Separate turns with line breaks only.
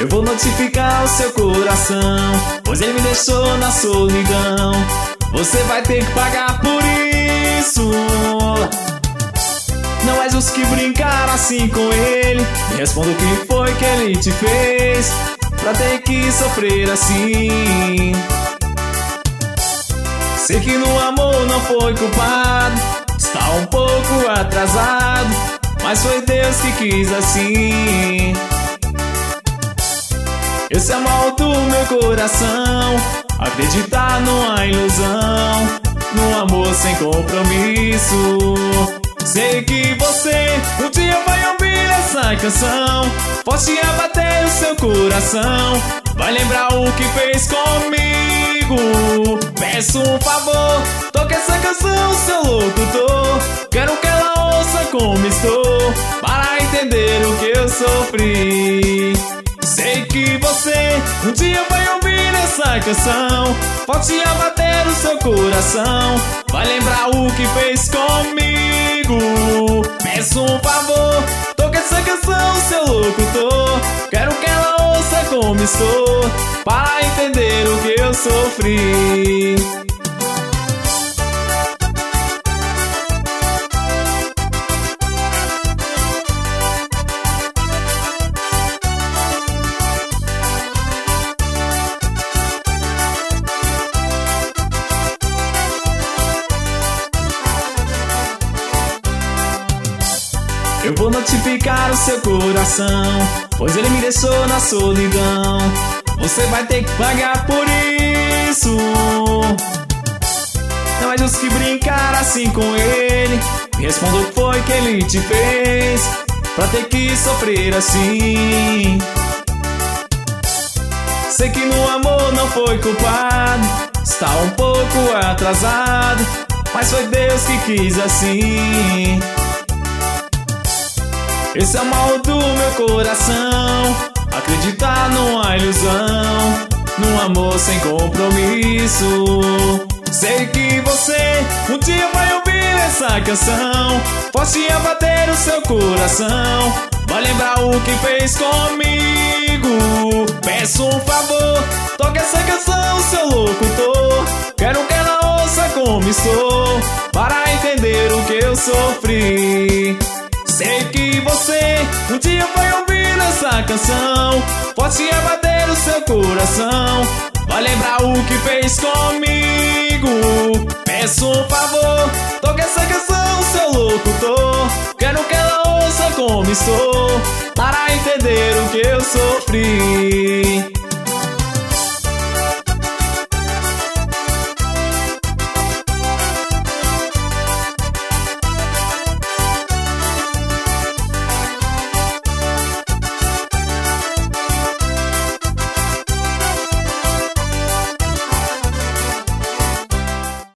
Eu vou notificar o seu coração, pois ele me deixou na solidão. Você vai ter que pagar por isso. Não é justo que brincar assim com ele. Me responda o que foi que ele te fez pra ter que sofrer assim. Sei que no amor não foi culpado, está um pouco atrasado, mas foi Deus que quis assim. Esse é o mal do meu coração, acreditar numa ilusão, num amor sem compromisso. Sei que você um dia vai ouvir essa canção, pode abater o seu coração, vai lembrar o que fez comigo. Peço um favor, toque essa canção, seu locutor. Quero que ela ouça como estou, para entender o que eu sofri. Sei que você um dia vai ouvir essa canção, pode abater o seu coração, vai lembrar o que fez comigo. Peço um favor, toque essa canção, seu locutor. Quero que ela ouça como estou, para entender o que eu sofri. Eu vou notificar o seu coração, pois ele me deixou na solidão. Você vai ter que pagar por isso. Não é justo que brincar assim com ele. Me responda o que foi que ele te fez pra ter que sofrer assim. Sei que no amor não foi culpado, está um pouco atrasado, mas foi Deus que quis assim. Esse é o mal do meu coração, acreditar numa ilusão, num amor sem compromisso. Sei que você um dia vai ouvir essa canção, pode abater o seu coração, vai lembrar o que fez comigo. Peço um favor, toque essa canção, seu locutor. Quero que ela ouça como estou, para entender o que eu sofri. Sei que você um dia vai ouvir essa canção, pode abater o seu coração, vai lembrar o que fez comigo. Peço um favor, toque essa canção, seu locutor. Quero que ela ouça como estou, para entender o que eu sofri.